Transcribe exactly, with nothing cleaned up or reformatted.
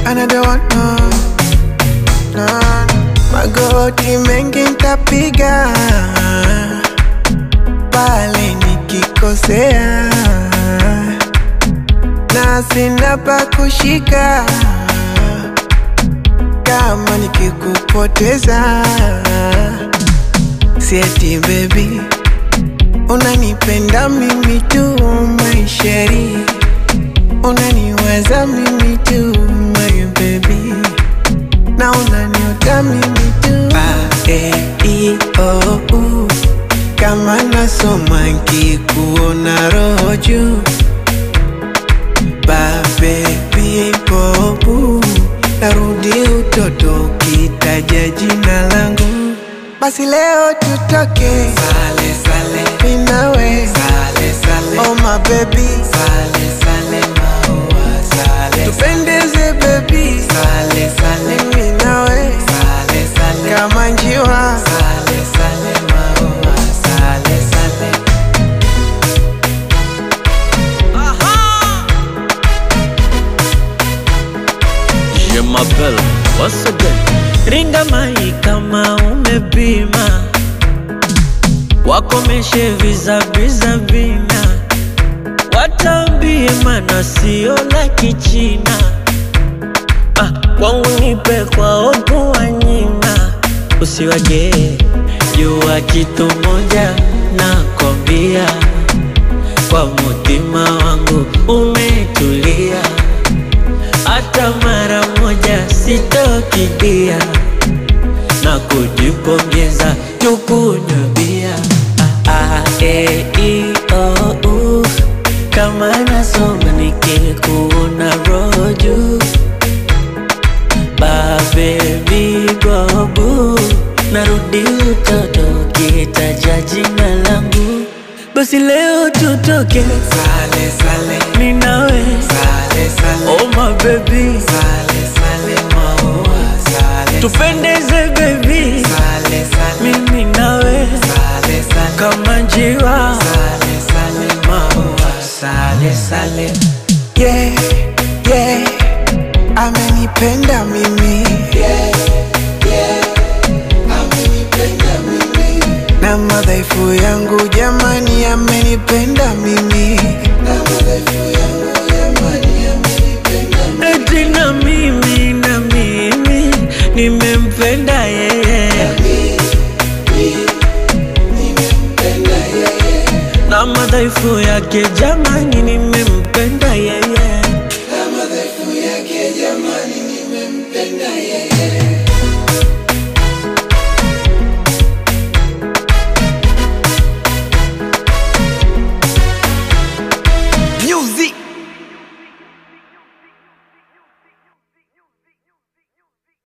another one, no, no. Magoti mengi nitapiga pale nikikosea, na sina pa kushika kama nikikupoteza. Sieti baby, unanipenda mimi tu my sheri, unaniwaza mimi tu my baby, na unaniota mimi tu. A-E-I-O-U, kama nasoma nkikuona roho juu. Ba baby bobu, narudi utoto ukitaja jina langu. Basi leo tutoke sale sale, mimi nawe sale sale, oh my baby sale sale, maua sale, tupendeze baby sale sale, mimi nawe sale sale, kama njiwa sale sale, maua sale sale. Aha! Je m'appelle once again. Ringa mai kama umepima, wakomeshe visa visa vina, watambie mana sio la kichina. Ah, kwangu nipe kwa opu wanyima, usiwage jua kitu moja nakwambia, kwa mutima wangu umetulia, hata mara moja sitokidia, na kujipongeza tukunywe bia. Ah, ah, eh, i, oh, uh, kama nasoma nikikuona roho juu. Ba baby bobu, narudi utoto ukitaja jina langu. Basi leo tutoke Sale sale, mimi nawe sale sale, oh my baby sale sale, maua sale, tupendeze baby sale sale, mimi nawe sale sale, kama njiwa sale sale, maua sale sale. Yeah, yeah, amenipenda mimi. Yeah, yeah, amenipenda mimi. Na madhaifu yangu jamani, amenipenda mimi. Na madhaifu yangu jamani, amenipenda mimi. eti na mimi, na mimi nimempenda yeye, Nimempenda yeye. na madhaifu yake jamani nime